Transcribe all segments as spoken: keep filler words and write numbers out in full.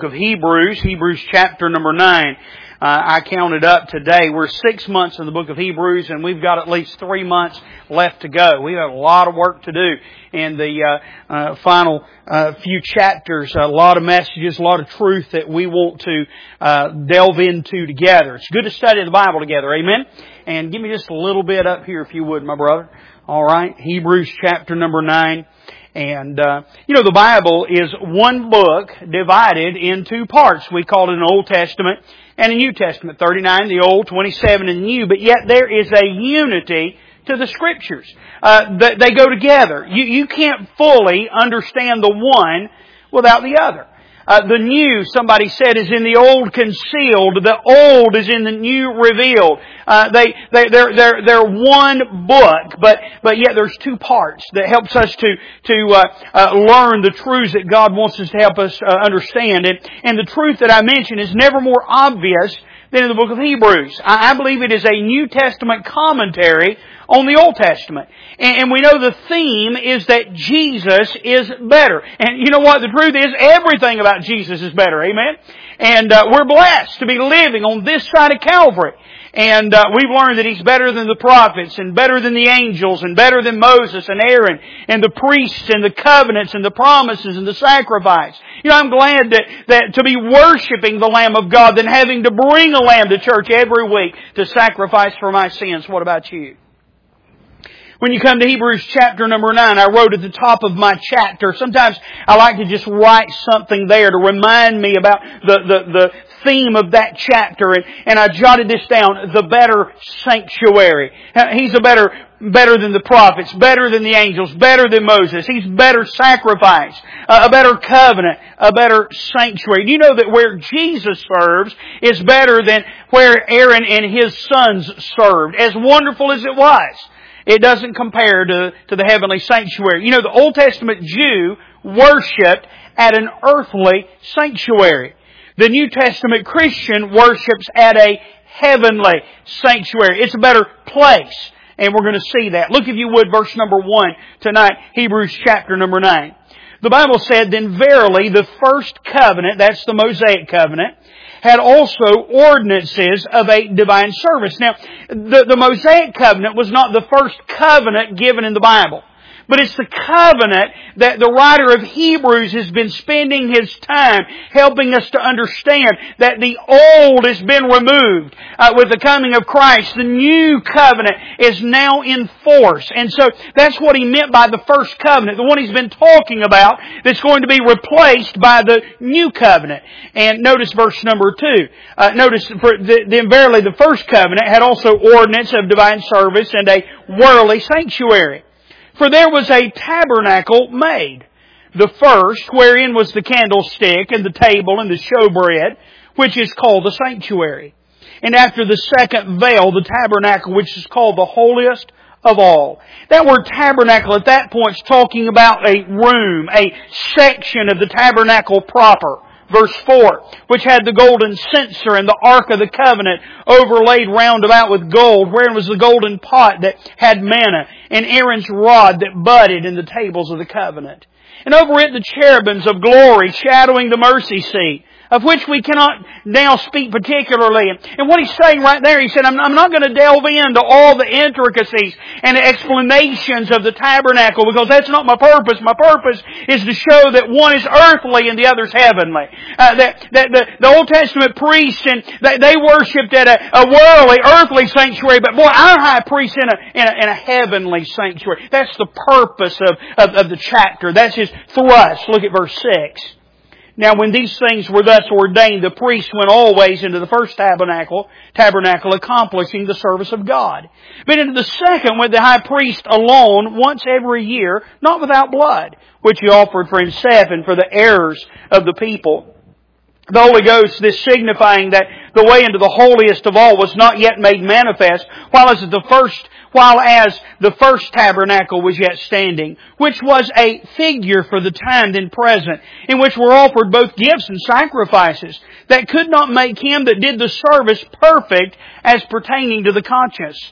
Of Hebrews, Hebrews chapter number nine. Uh, I counted up today. We're six months in the book of Hebrews, and we've got at least three months left to go. We have a lot of work to do in the uh, uh, final uh, few chapters. A lot of messages, a lot of truth that we want to uh, delve into together. It's good to study the Bible together. Amen? And give me just a little bit up here, if you would, my brother. All right. Hebrews chapter number nine. And, uh, you know, the Bible is one book divided in two parts. We call it an Old Testament and a New Testament. thirty-nine, the Old, twenty-seven in the New. But yet there is a unity to the Scriptures. Uh, they go together. You, you can't fully understand the one without the other. Uh, the new, somebody said, is in the old concealed. The old is in the new revealed. Uh, they, they, they're, they're, they're one book, but, but yet there's two parts that helps us to, to, uh, uh, learn the truths that God wants us to help us, uh, understand. And, and the truth that I mentioned is never more obvious than in the book of Hebrews. I, I believe it is a New Testament commentary on the Old Testament. And, and we know the theme is that Jesus is better. And you know what? The truth is everything about Jesus is better. Amen? And uh, we're blessed to be living on this side of Calvary. And uh, we've learned that He's better than the prophets and better than the angels and better than Moses and Aaron and the priests and the covenants and the promises and the sacrifice. You know, I'm glad that, that to be worshiping the Lamb of God than having to bring a lamb to church every week to sacrifice for my sins. What about you? When you come to Hebrews chapter number nine, I wrote at the top of my chapter, sometimes I like to just write something there to remind me about the, the, the theme of that chapter. And, and I jotted this down, the better sanctuary. He's a better, better than the prophets, better than the angels, better than Moses. He's better sacrifice, a better covenant, a better sanctuary. Do you know that where Jesus serves is better than where Aaron and his sons served? As wonderful as it was, it doesn't compare to, to the heavenly sanctuary. You know, the Old Testament Jew worshipped at an earthly sanctuary. The New Testament Christian worships at a heavenly sanctuary. It's a better place. And we're going to see that. Look, if you would, verse number one tonight, Hebrews chapter number nine. The Bible said, "Then verily the first covenant," that's the Mosaic covenant, "had also ordinances of a divine service." Now, the, the Mosaic covenant was not the first covenant given in the Bible. But it's the covenant that the writer of Hebrews has been spending his time helping us to understand that the old has been removed uh, with the coming of Christ. The new covenant is now in force. And so that's what he meant by the first covenant, the one he's been talking about that's going to be replaced by the new covenant. And notice verse number two. Uh, notice, for the, then verily the first covenant had also ordinance of divine service and a worldly sanctuary. For there was a tabernacle made, the first, wherein was the candlestick and the table and the showbread, which is called the sanctuary. And after the second veil, the tabernacle, which is called the holiest of all. That word tabernacle at that point is talking about a room, a section of the tabernacle proper. Verse four, which had the golden censer and the ark of the covenant overlaid round about with gold, wherein was the golden pot that had manna, and Aaron's rod that budded in the tables of the covenant. And over it the cherubims of glory shadowing the mercy seat, of which we cannot now speak particularly. And what he's saying right there, he said, I'm, I'm not going to delve into all the intricacies and the explanations of the tabernacle, because that's not my purpose. My purpose is to show that one is earthly and the other is heavenly. Uh, that, that the, the Old Testament priests, and they, they worshipped at a, a worldly, earthly sanctuary, but boy, our high priest in a, in a, in a heavenly sanctuary. That's the purpose of, of, of the chapter. That's his thrust. Look at verse six. Now, when these things were thus ordained, the priest went always into the first tabernacle, tabernacle accomplishing the service of God. But into the second went the high priest alone once every year, not without blood, which he offered for himself and for the errors of the people. The Holy Ghost, this signifying that the way into the holiest of all was not yet made manifest, while as the first while as the first tabernacle was yet standing, which was a figure for the time then present, in which were offered both gifts and sacrifices, that could not make him that did the service perfect as pertaining to the conscience.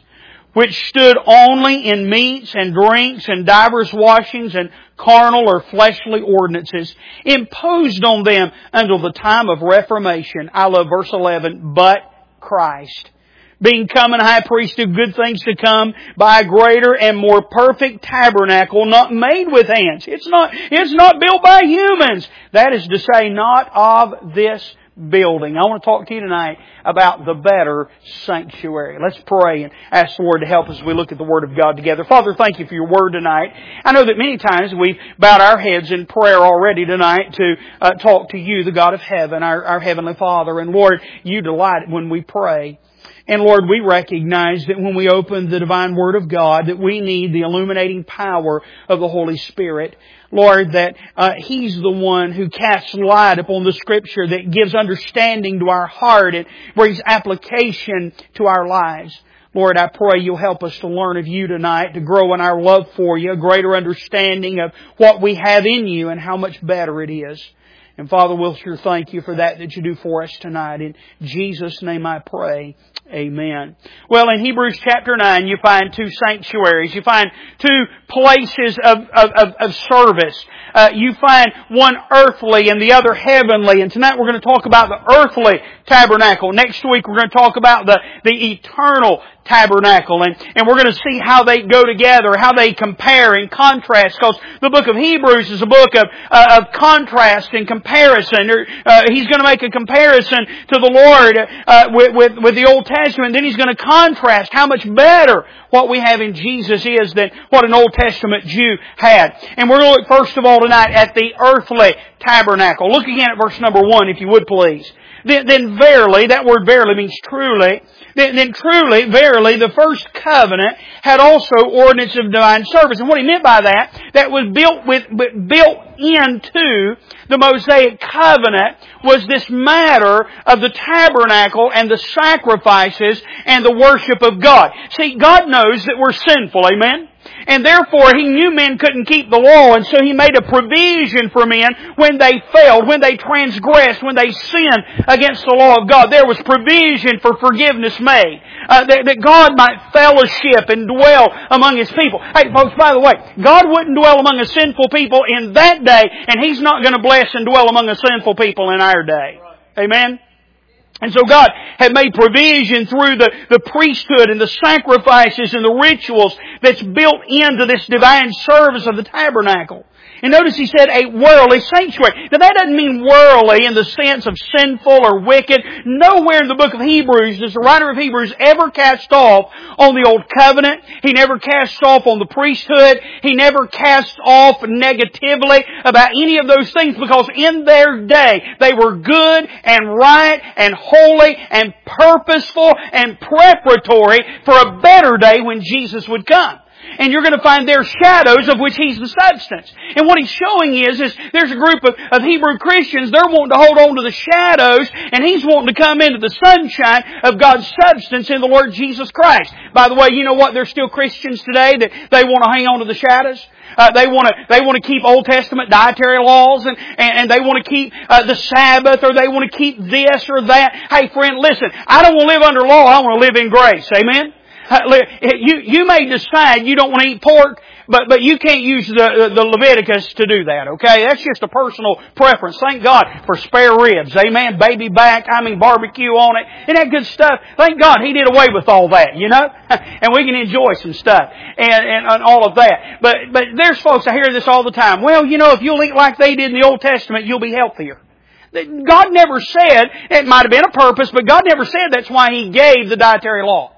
which stood only in meats and drinks and divers washings and carnal or fleshly ordinances, imposed on them until the time of Reformation. I love verse eleven, but Christ, being come and high priest of good things to come, by a greater and more perfect tabernacle, not made with hands. It's not, it's not built by humans. That is to say, not of this building. I want to talk to you tonight about the better sanctuary. Let's pray and ask the Lord to help us as we look at the Word of God together. Father, thank you for your Word tonight. I know that many times we've bowed our heads in prayer already tonight to uh, talk to you, the God of heaven, our, our Heavenly Father. And Lord, you delight when we pray. And Lord, we recognize that when we open the divine Word of God, that we need the illuminating power of the Holy Spirit. Lord, that uh, He's the one who casts light upon the Scripture, that gives understanding to our heart and brings application to our lives. Lord, I pray you'll help us to learn of you tonight, to grow in our love for you, a greater understanding of what we have in you and how much better it is. And Father, we'll sure thank you for that that you do for us tonight. In Jesus' name I pray. Amen. Well, in Hebrews chapter nine, you find two sanctuaries. You find two places of, of, of, of service. Uh, you find one earthly and the other heavenly. And tonight we're going to talk about the earthly tabernacle. Next week we're going to talk about the, the eternal tabernacle. And, and we're going to see how they go together, how they compare and contrast. Because the book of Hebrews is a book of, uh, of contrast and comparison. Uh, he's going to make a comparison to the Lord uh, with, with, with the Old Testament. Then he's going to contrast how much better what we have in Jesus is than what an Old Testament Jew had. And we're going to look first of all tonight at the earthly tabernacle. Look again at verse number one, if you would please. Then, then verily, that word verily means truly, then, then truly, verily, the first covenant had also ordinance of divine service. And what he meant by that, that was built with, built into the Mosaic covenant was this matter of the tabernacle and the sacrifices and the worship of God. See, God knows that we're sinful, amen? And therefore, He knew men couldn't keep the law, and so He made a provision for men when they failed, when they transgressed, when they sinned against the law of God. There was provision for forgiveness made, uh, that, that God might fellowship and dwell among His people. Hey, folks, by the way, God wouldn't dwell among a sinful people in that day, and He's not going to bless and dwell among a sinful people in our day. Amen? And so God had made provision through the, the priesthood and the sacrifices and the rituals that's built into this divine service of the tabernacle. And notice he said a worldly sanctuary. Now that doesn't mean worldly in the sense of sinful or wicked. Nowhere in the book of Hebrews does the writer of Hebrews ever cast off on the old covenant. He never cast off on the priesthood. He never cast off negatively about any of those things, because in their day they were good and right and holy and purposeful and preparatory for a better day when Jesus would come. And you're going to find there shadows of which He's the substance. And what He's showing is, is there's a group of, of Hebrew Christians, they're wanting to hold on to the shadows, and He's wanting to come into the sunshine of God's substance in the Lord Jesus Christ. By the way, you know what? There's still Christians today that they want to hang on to the shadows. Uh, they want to they want to keep Old Testament dietary laws, and, and, and they want to keep uh, the Sabbath, or they want to keep this or that. Hey friend, listen, I don't want to live under law, I want to live in grace. Amen? You, you may decide you don't want to eat pork, but, but you can't use the, the Leviticus to do that, okay? That's just a personal preference. Thank God for spare ribs, amen? Baby back, I mean barbecue on it, and that good stuff. Thank God He did away with all that, you know? And we can enjoy some stuff and, and, and all of that. But, but there's folks, I hear this all the time. Well, you know, if you'll eat like they did in the Old Testament, you'll be healthier. God never said, it might have been a purpose, but God never said that's why He gave the dietary law.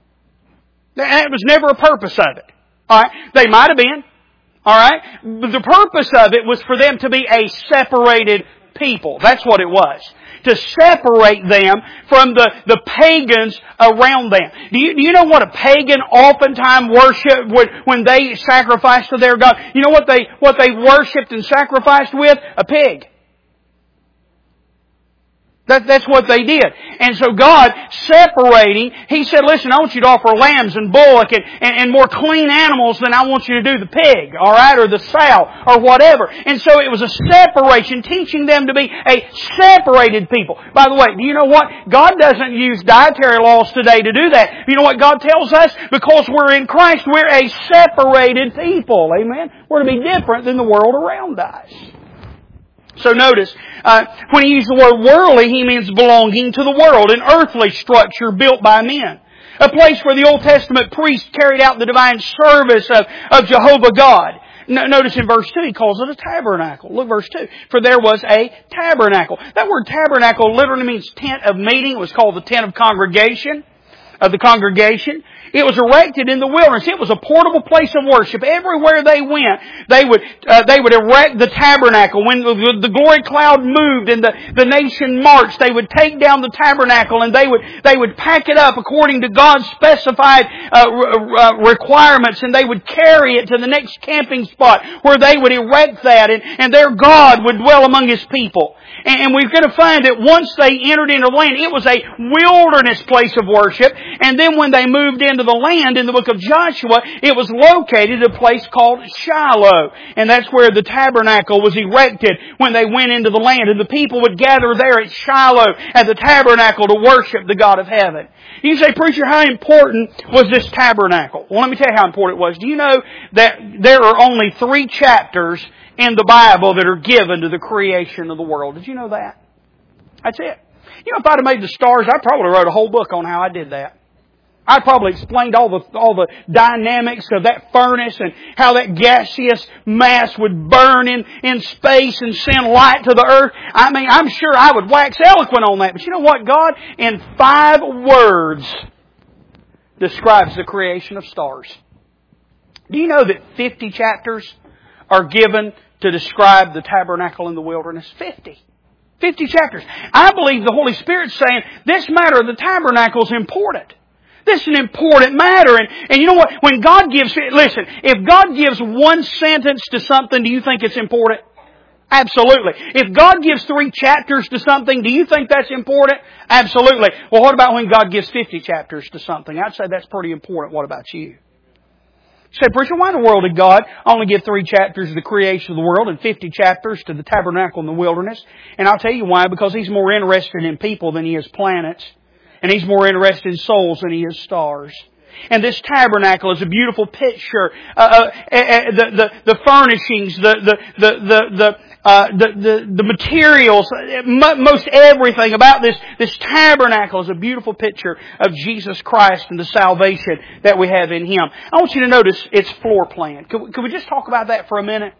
That was never a purpose of it. Alright? They might have been. Alright? But the purpose of it was for them to be a separated people. That's what it was. To separate them from the, the pagans around them. Do you, do you know what a pagan oftentimes worshiped when, when they sacrificed to their God? You know what they, what they worshipped and sacrificed with? A pig. That, that's what they did. And, And so God separating, He said, listen, I want you to offer lambs and bullock and, and, and more clean animals than I want you to do the pig, alright, or the sow, or whatever. And so it was a separation, teaching them to be a separated people. By the way, do you know what? God doesn't use dietary laws today to do that. You know what God tells us? Because we're in Christ, we're a separated people. Amen? We're to be different than the world around us. So notice, uh, when he uses the word worldly, he means belonging to the world, an earthly structure built by men. A place where the Old Testament priests carried out the divine service of, of Jehovah God. No, notice in verse two, he calls it a tabernacle. Look verse two. For there was a tabernacle. That word tabernacle literally means tent of meeting. It was called the tent of congregation, of the congregation. It was erected in the wilderness. It was a portable place of worship. Everywhere they went, they would uh, they would erect the tabernacle. When the, the glory cloud moved and the, the nation marched, they would take down the tabernacle and they would they would pack it up according to God's specified uh, uh, requirements, and they would carry it to the next camping spot where they would erect that, and, and their God would dwell among His people. And, and we're going to find that once they entered into the land, it was a wilderness place of worship, and then when they moved into the land in the book of Joshua, it was located at a place called Shiloh. And that's where the tabernacle was erected when they went into the land. And the people would gather there at Shiloh at the tabernacle to worship the God of heaven. You say, preacher, how important was this tabernacle? Well, let me tell you how important it was. Do you know that there are only three chapters in the Bible that are given to the creation of the world? Did you know that? That's it. You know, if I'd have made the stars, I probably wrote a whole book on how I did that. I probably explained all the all the dynamics of that furnace and how that gaseous mass would burn in, in space and send light to the earth. I mean, I'm sure I would wax eloquent on that. But you know what? God, in five words, describes the creation of stars. Do you know that fifty chapters are given to describe the tabernacle in the wilderness? Fifty. Fifty chapters. I believe the Holy Spirit's saying this matter of the tabernacle is important. This is an important matter. And, and you know what? When God gives, listen, if God gives one sentence to something, do you think it's important? Absolutely. If God gives three chapters to something, do you think that's important? Absolutely. Well, what about when God gives fifty chapters to something? I'd say that's pretty important. What about you? You say, preacher, why in the world did God only give three chapters to the creation of the world and fifty chapters to the tabernacle in the wilderness? And I'll tell you why. Because He's more interested in people than He is planets. And He's more interested in souls than He is stars. And this tabernacle is a beautiful picture. Uh, uh, uh, the, the, the furnishings, the, the, the, the, the, uh, the, the, the materials, most everything about this, this tabernacle is a beautiful picture of Jesus Christ and the salvation that we have in Him. I want you to notice its floor plan. Could we, could we just talk about that for a minute?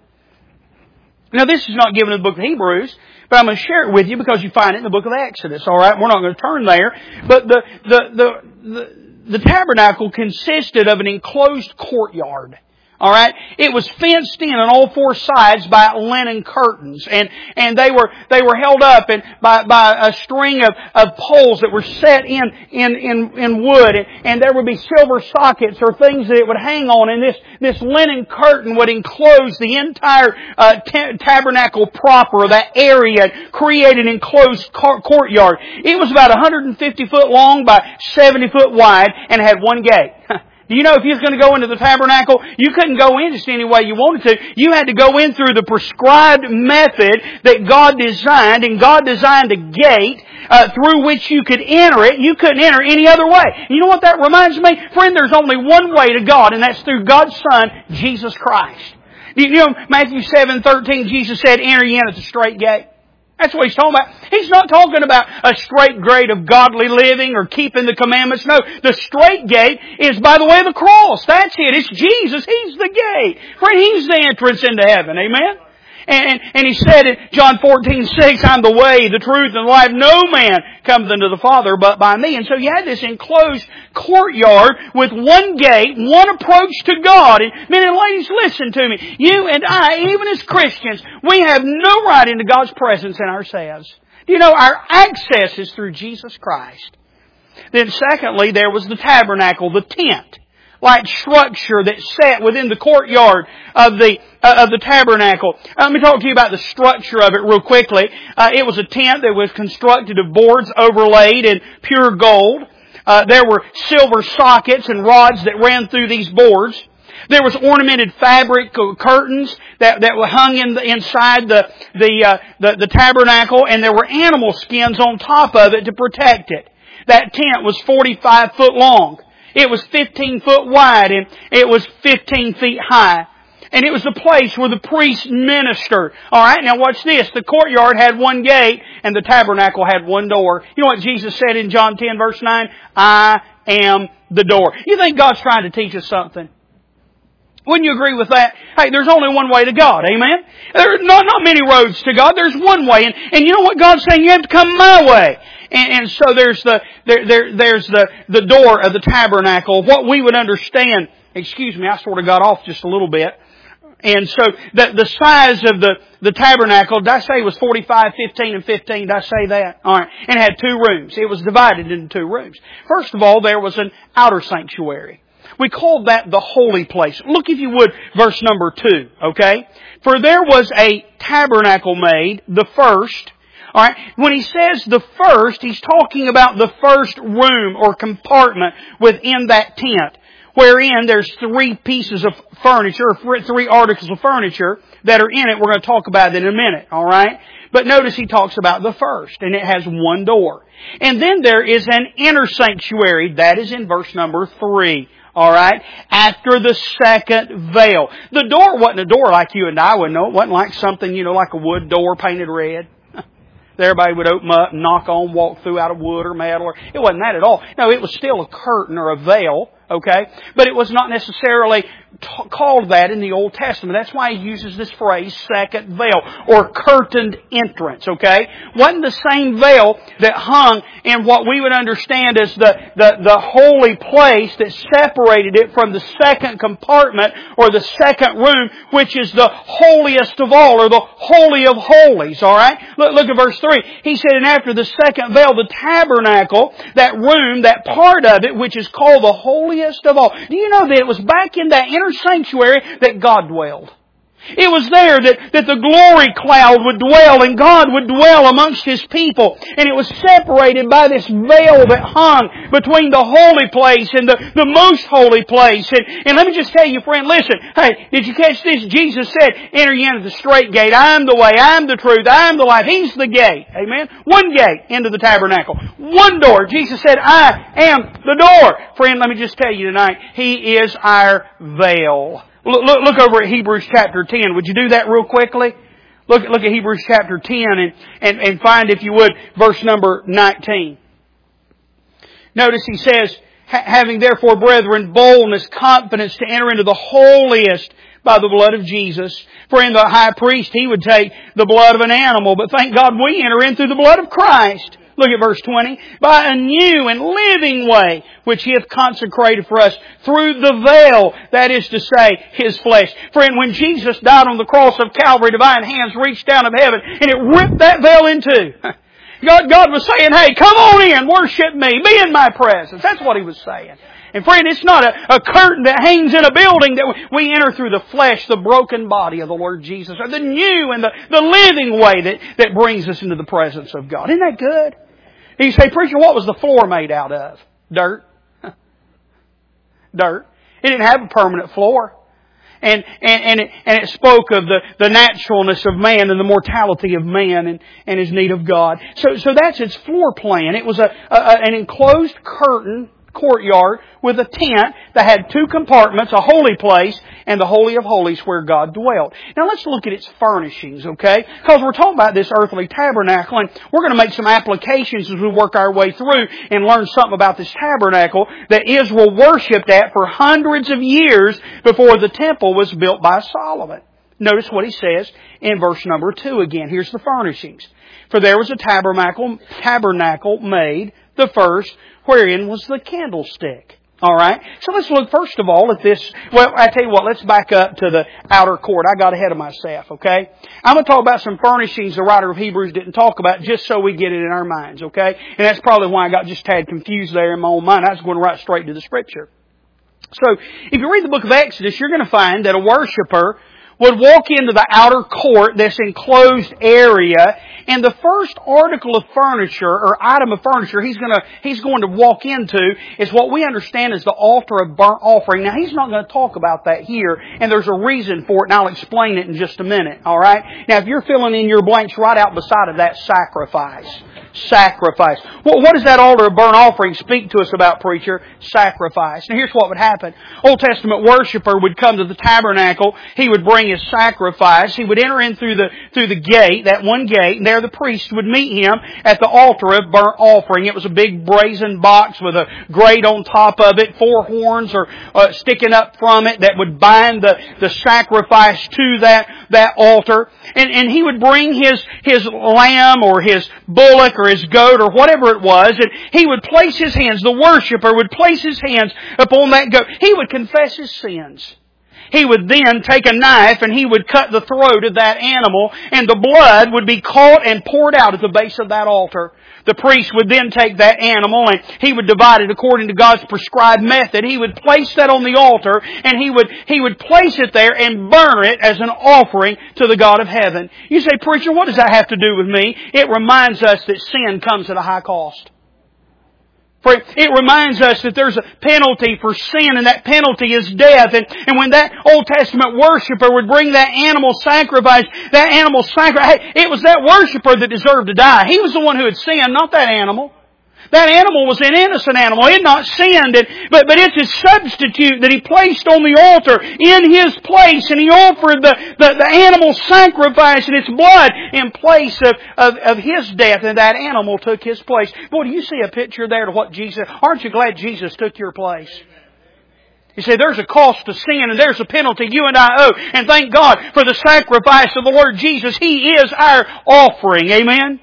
Now, this is not given in the book of Hebrews, but I'm going to share it with you because you find it in the book of Exodus. All right, we're not going to turn there. But the the the the, the tabernacle consisted of an enclosed courtyard. All right, it was fenced in on all four sides by linen curtains, and and they were they were held up and by by a string of, of poles that were set in in in, in wood, and, and there would be silver sockets or things that it would hang on, and this this linen curtain would enclose the entire uh, t- tabernacle proper, that area, create an enclosed car- courtyard. It was about one hundred fifty foot long by seventy foot wide, and had one gate. Do you know if you was going to go into the tabernacle, you couldn't go in just any way you wanted to. You had to go in through the prescribed method that God designed, and God designed a gate uh, through which you could enter it. You couldn't enter any other way. And you know what that reminds me? Friend, there's only one way to God, and that's through God's Son, Jesus Christ. You know, Matthew seven thirteen, Jesus said, enter ye in at the straight gate. That's what He's talking about. He's not talking about a straight gate of godly living or keeping the commandments. No, the straight gate is by the way of the cross. That's it. It's Jesus. He's the gate. Friend, He's the entrance into heaven. Amen? And, and, and He said in John fourteen six, I'm the way, the truth, and the life. No man comes unto the Father but by me. And so you had this enclosed courtyard with one gate, one approach to God. And men and ladies, listen to me. You and I, even as Christians, we have no right into God's presence in ourselves. You know, our access is through Jesus Christ. Then secondly, there was the tabernacle, the tent. like structure that sat within the courtyard of the uh, of the tabernacle. Uh, let me talk to you about the structure of it real quickly. Uh, it was a tent that was constructed of boards overlaid in pure gold. Uh, there were silver sockets and rods that ran through these boards. There was ornamented fabric curtains that, that were hung in the, inside the the, uh, the the tabernacle, and there were animal skins on top of it to protect it. That tent was forty-five foot long. It was fifteen foot wide, and it was fifteen feet high. And it was the place where the priests ministered. All right, now watch this. The courtyard had one gate, and the tabernacle had one door. You know what Jesus said in John ten, verse nine? I am the door. You think God's trying to teach us something? Wouldn't you agree with that? Hey, there's only one way to God. Amen? There are not, not many roads to God. There's one way. And, and you know what God's saying? You have to come my way. And, and so there's the, there, there, there's the, the door of the tabernacle. What we would understand, excuse me, I sort of got off just a little bit. And so the, the size of the, the tabernacle, did I say it was forty-five, fifteen, and fifteen? Did I say that? Alright. And it had two rooms. It was divided into two rooms. First of all, there was an outer sanctuary. We called that the holy place. Look, if you would, verse number two, okay? For there was a tabernacle made, the first. Alright? When he says the first, he's talking about the first room or compartment within that tent, wherein there's three pieces of furniture, three articles of furniture that are in it. We're going to talk about it in a minute, alright? But notice he talks about the first, and it has one door. And then there is an inner sanctuary. That is in verse number three. Alright? After the second veil. The door wasn't a door like you and I would know. It wasn't like something, you know, like a wood door painted red. That everybody would open up and knock on, walk through out of wood or metal. Or, it wasn't that at all. No, it was still a curtain or a veil, okay? But it was not necessarily t- called that in the Old Testament. That's why he uses this phrase, second veil, or curtained entrance, okay? Wasn't the same veil that hung in what we would understand as the, the, the holy place that separated it from the second compartment or the second room, which is the holiest of all, or the holy of holies, alright? Look, look at verse three. He said, and after the second veil, the tabernacle, that room, that part of it, which is called the holiest of all. Do you know that it was back in that inner sanctuary that God dwelled? It was there that, that the glory cloud would dwell and God would dwell amongst His people. And it was separated by this veil that hung between the holy place and the, the most holy place. And, and let me just tell you, friend, listen. Hey, did you catch this? Jesus said, enter ye into the straight gate. I am the way. I am the truth. I am the life. He's the gate. Amen? One gate into the tabernacle. One door. Jesus said, I am the door. Friend, let me just tell you tonight, He is our veil. Look, look, look over at Hebrews chapter ten. Would you do that real quickly? Look, look at Hebrews chapter ten and, and, and find, if you would, verse number nineteen. Notice he says, having therefore, brethren, boldness, confidence to enter into the holiest by the blood of Jesus. For in the high priest, he would take the blood of an animal. But thank God we enter in through the blood of Christ. Look at verse twenty. By a new and living way, which He hath consecrated for us through the veil, that is to say, His flesh. Friend, when Jesus died on the cross of Calvary, divine hands reached down of heaven and it ripped that veil in two. God, God was saying, hey, come on in, worship me, be in my presence. That's what He was saying. And friend, it's not a, a curtain that hangs in a building that we enter through the flesh, the broken body of the Lord Jesus, or the new and the, the living way that, that brings us into the presence of God. Isn't that good? You say, preacher, what was the floor made out of? Dirt. Dirt. It didn't have a permanent floor. And, and, and, it, and it spoke of the, the naturalness of man and the mortality of man and, and his need of God. So, so that's its floor plan. It was a, a, an enclosed curtain courtyard with a tent that had two compartments, a holy place and the Holy of Holies where God dwelt. Now let's look at its furnishings, okay? Because we're talking about this earthly tabernacle, and we're going to make some applications as we work our way through and learn something about this tabernacle that Israel worshipped at for hundreds of years before the temple was built by Solomon. Notice what he says in verse number two again. Here's the furnishings. For there was a tabernacle, tabernacle made, the first, wherein was the candlestick. Alright? So let's look first of all at this. Well, I tell you what, let's back up to the outer court. I got ahead of myself, okay? I'm going to talk about some furnishings the writer of Hebrews didn't talk about just so we get it in our minds, okay? And that's probably why I got just tad confused there in my own mind. I was going right straight to the Scripture. So, if you read the book of Exodus, you're going to find that a worshiper would walk into the outer court, this enclosed area, and the first article of furniture or item of furniture he's going to he's going to walk into is what we understand as the altar of burnt offering. Now, he's not going to talk about that here, and there's a reason for it, and I'll explain it in just a minute. All right? Now, if you're filling in your blanks, right out beside of that, sacrifice. Sacrifice. Well, what does that altar of burnt offering speak to us about, preacher? Sacrifice. Now, here's what would happen. Old Testament worshiper would come to the tabernacle. He would bring his sacrifice. He would enter in through the through the gate, that one gate, and there the priest would meet him at the altar of burnt offering. It was a big brazen box with a grate on top of it, four horns are uh, sticking up from it that would bind the, the sacrifice to that that altar. And and he would bring his his lamb or his bullock or his goat or whatever it was, and he would place his hands, the worshiper would place his hands upon that goat. He would confess his sins. He would then take a knife and he would cut the throat of that animal, and the blood would be caught and poured out at the base of that altar. The priest would then take that animal and he would divide it according to God's prescribed method. He would place that on the altar and he would, he would place it there and burn it as an offering to the God of heaven. You say, preacher, what does that have to do with me? It reminds us that sin comes at a high cost. For it reminds us that there's a penalty for sin, and that penalty is death. And, and when that Old Testament worshiper would bring that animal sacrifice, that animal sacrifice, hey, it was that worshiper that deserved to die. He was the one who had sinned, not that animal. That animal was an innocent animal. He had not sinned. And, but, but it's his substitute that he placed on the altar in his place. And he offered the, the, the animal sacrifice and its blood in place of, of, of his death. And that animal took his place. Boy, do you see a picture there to what Jesus... Aren't you glad Jesus took your place? You say, there's a cost to sin and there's a penalty you and I owe. And thank God for the sacrifice of the Lord Jesus. He is our offering. Amen?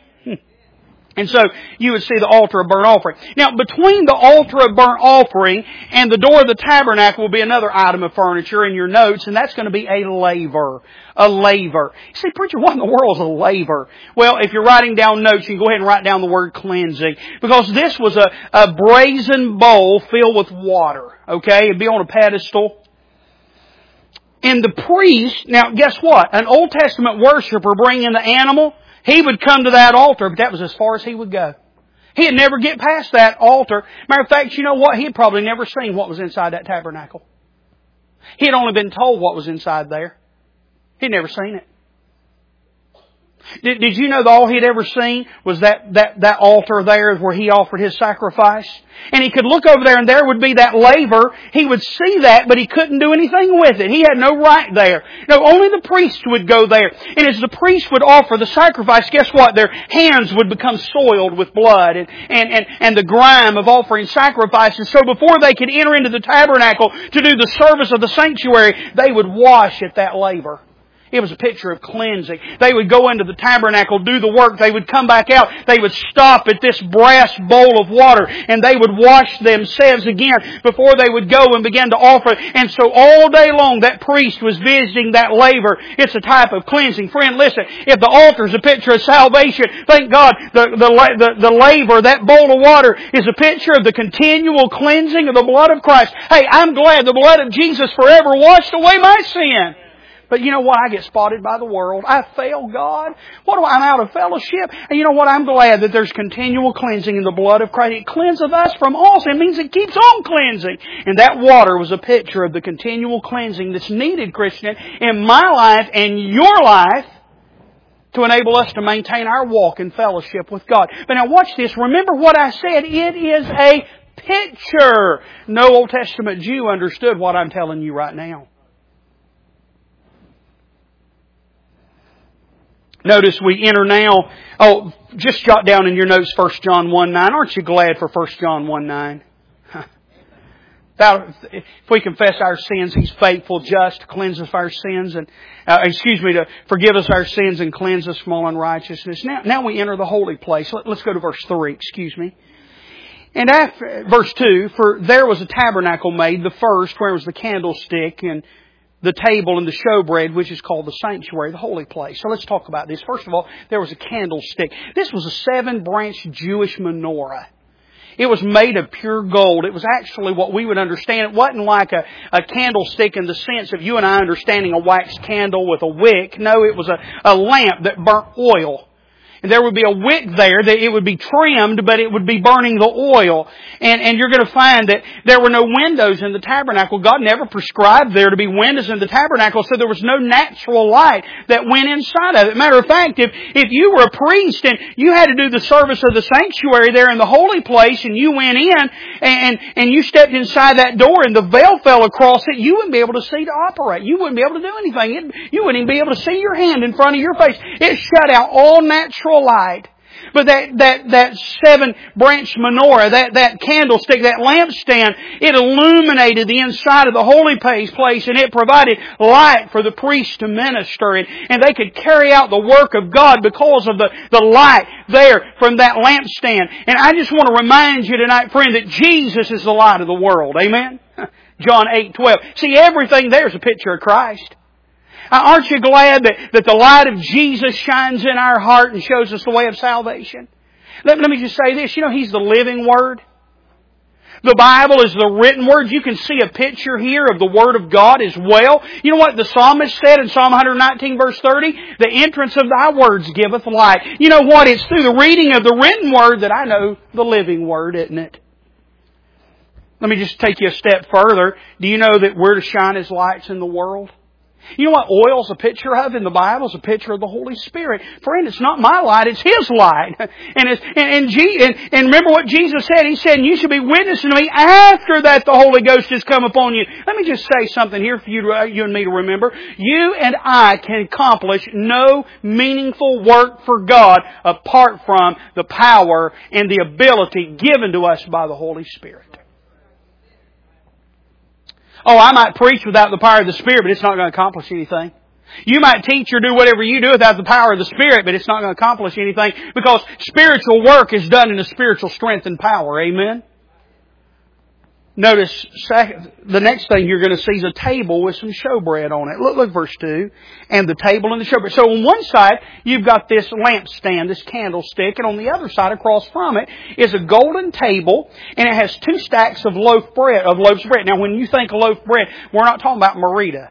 And so you would see the altar of burnt offering. Now, between the altar of burnt offering and the door of the tabernacle will be another item of furniture in your notes, and that's going to be a laver. A laver. You say, preacher, what in the world is a laver? Well, if you're writing down notes, you can go ahead and write down the word cleansing. Because this was a, a brazen bowl filled with water. Okay? It'd be on a pedestal. And the priest, now guess what? An Old Testament worshiper bringing the animal, he would come to that altar, but that was as far as he would go. He'd never get past that altar. Matter of fact, you know what? He'd probably never seen what was inside that tabernacle. He'd only been told what was inside there. He'd never seen it. Did, did you know that all he'd ever seen was that, that, that altar there where he offered his sacrifice? And he could look over there and there would be that laver. He would see that, but he couldn't do anything with it. He had no right there. No, only the priest would go there. And as the priest would offer the sacrifice, guess what? Their hands would become soiled with blood and, and, and, and the grime of offering sacrifices. So before they could enter into the tabernacle to do the service of the sanctuary, they would wash at that laver. It was a picture of cleansing. They would go into the tabernacle, do the work. They would come back out. They would stop at this brass bowl of water and they would wash themselves again before they would go and begin to offer. And so all day long that priest was visiting that laver. It's a type of cleansing. Friend, listen, if the altar is a picture of salvation, thank God the, the, the, the laver, that bowl of water, is a picture of the continual cleansing of the blood of Christ. Hey, I'm glad the blood of Jesus forever washed away my sin. But you know what? I get spotted by the world. I fail God. What do I? I'm out of fellowship. And you know what? I'm glad that there's continual cleansing in the blood of Christ. It cleanses us from all sin. It means it keeps on cleansing. And that water was a picture of the continual cleansing that's needed, Christian, in my life and your life to enable us to maintain our walk in fellowship with God. But now watch this. Remember what I said. It is a picture. No Old Testament Jew understood what I'm telling you right now. Notice we enter now, oh, just jot down in your notes First John one nine. Aren't you glad for First John one nine? If we confess our sins, He's faithful, just, to cleanse us of our sins and, uh, excuse me, to forgive us our sins and cleanse us from all unrighteousness. Now, now we enter the holy place. Let, let's go to verse three, excuse me. And after, verse two, for there was a tabernacle made, the first, where was the candlestick and the table and the showbread, which is called the sanctuary, the holy place. So let's talk about this. First of all, there was a candlestick. This was a seven-branch Jewish menorah. It was made of pure gold. It was actually what we would understand. It wasn't like a, a candlestick in the sense of you and I understanding a wax candle with a wick. No, it was a, a lamp that burnt oil. And there would be a wick there that it would be trimmed, but it would be burning the oil. And, and you're going to find that there were no windows in the tabernacle. God never prescribed there to be windows in the tabernacle, so there was no natural light that went inside of it. Matter of fact, if, if you were a priest and you had to do the service of the sanctuary there in the holy place and you went in and, and you stepped inside that door and the veil fell across it, you wouldn't be able to see to operate. You wouldn't be able to do anything. It, you wouldn't even be able to see your hand in front of your face. It shut out all natural light. But that, that, that seven branch menorah, that, that candlestick, that lampstand, it illuminated the inside of the holy place and it provided light for the priest to minister and, and they could carry out the work of God because of the, the light there from that lampstand. And I just want to remind you tonight, friend, that Jesus is the light of the world. Amen? John eight twelve. See, everything there is a picture of Christ. Aren't you glad that, that the light of Jesus shines in our heart and shows us the way of salvation? Let, let me just say this. You know, He's the living Word. The Bible is the written Word. You can see a picture here of the Word of God as well. You know what the psalmist said in Psalm one nineteen verse thirty? The entrance of Thy words giveth light. You know what? It's through the reading of the written Word that I know the living Word, isn't it? Let me just take you a step further. Do you know that we're to shine as lights in the world? You know what oil's a picture of in the Bible? It's a picture of the Holy Spirit. Friend, it's not my light, it's His light. And, it's, and, and, G, and, and remember what Jesus said? He said, you should be witnessing to me after that the Holy Ghost has come upon you. Let me just say something here for you, to, you and me to remember. You and I can accomplish no meaningful work for God apart from the power and the ability given to us by the Holy Spirit. Oh, I might preach without the power of the Spirit, but it's not going to accomplish anything. You might teach or do whatever you do without the power of the Spirit, but it's not going to accomplish anything because spiritual work is done in a spiritual strength and power. Amen? Notice the next thing you're going to see is a table with some showbread on it. Look, look verse two. And the table and the showbread. So on one side, you've got this lampstand, this candlestick, and on the other side across from it is a golden table, and it has two stacks of loaf bread, of loaves of bread. Now when you think of loaf bread, we're not talking about Merita.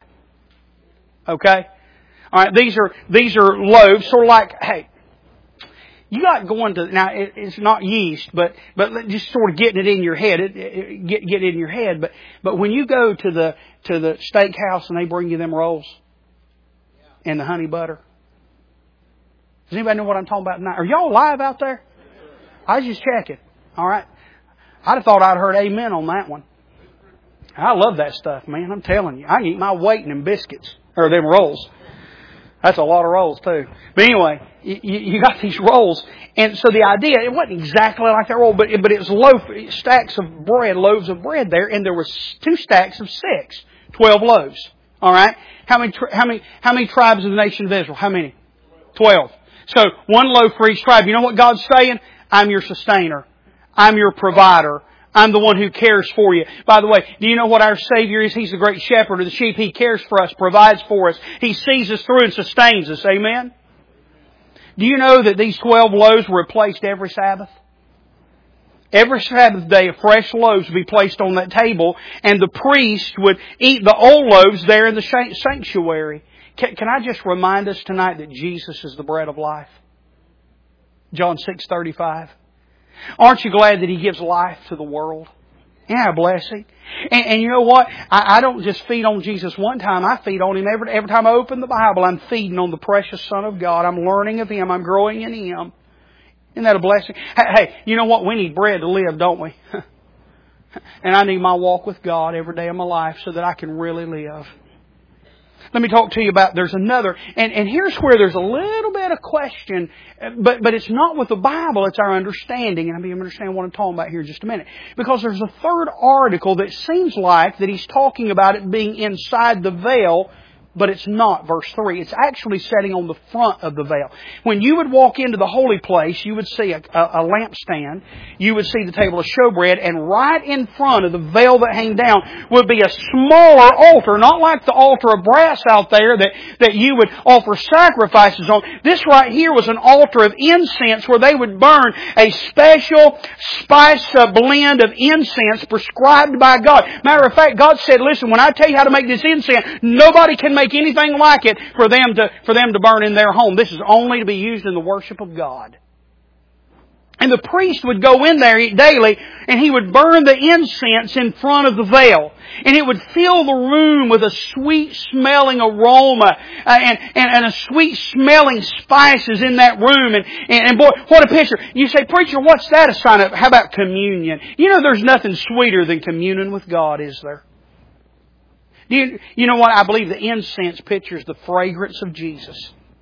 Okay? Alright, these are, these are loaves, sort of like, hey, you got going to, now it, it's not yeast, but, but just sort of getting it in your head, it, it, get, get it in your head. But, but when you go to the, to the steakhouse and they bring you them rolls and the honey butter. Does anybody know what I'm talking about tonight? Are y'all live out there? I was just checking. Alright. I'd have thought I'd heard amen on that one. I love that stuff, man. I'm telling you. I can eat my weight in them biscuits, or them rolls. That's a lot of rolls too. But anyway, you, you got these rolls. And so the idea, it wasn't exactly like that roll, but, but it was loaf, stacks of bread, loaves of bread there. And there was two stacks of six. Twelve loaves. Alright? How many, how many, how many tribes of the nation of Israel? How many? Twelve. So one loaf for each tribe. You know what God's saying? I'm your sustainer. I'm your provider. I'm the one who cares for you. By the way, do you know what our Savior is? He's the great shepherd of the sheep. He cares for us, provides for us. He sees us through and sustains us. Amen? Do you know that these twelve loaves were replaced every Sabbath? Every Sabbath day, fresh loaves would be placed on that table, and the priest would eat the old loaves there in the sanctuary. Can, can I just remind us tonight that Jesus is the bread of life? John six thirty-five. Aren't you glad that He gives life to the world? Yeah, blessing. And, and you know what? I, I don't just feed on Jesus one time. I feed on Him every, every time I open the Bible. I'm feeding on the precious Son of God. I'm learning of Him. I'm growing in Him. Isn't that a blessing? Hey, hey, you know what? We need bread to live, don't we? And I need my walk with God every day of my life so that I can really live. Let me talk to you about, there's another, and, and here's where there's a little bit of question, but, but it's not with the Bible, it's our understanding, and I'm going to understand what I'm talking about here in just a minute. Because there's a third article that seems like that he's talking about it being inside the veil, But it's not, verse three. It's actually setting on the front of the veil. When you would walk into the holy place, you would see a, a, a lampstand, you would see the table of showbread, and right in front of the veil that hung down would be a smaller altar, not like the altar of brass out there that, that you would offer sacrifices on. This right here was an altar of incense where they would burn a special spice uh, blend of incense prescribed by God. Matter of fact, God said, listen, when I tell you how to make this incense, nobody can make anything like it for them to, for them to burn in their home. This is only to be used in the worship of God. And the priest would go in there daily and he would burn the incense in front of the veil. And it would fill the room with a sweet smelling aroma uh, and, and, and a sweet smelling spices in that room. And, and, and boy, what a picture. You say, preacher, what's that a sign of? How about communion? You know there's nothing sweeter than communion with God, is there? You, you know what? I believe the incense pictures the fragrance of Jesus.